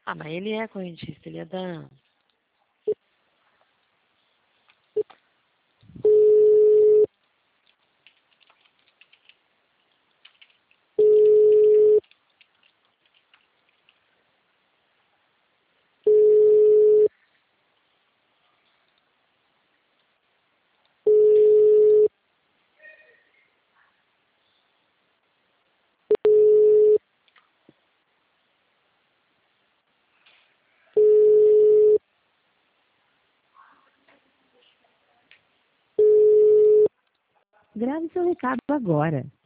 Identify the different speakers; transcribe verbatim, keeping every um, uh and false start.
Speaker 1: Ah, mas ele é correntista, ele é da...
Speaker 2: Grave seu recado agora.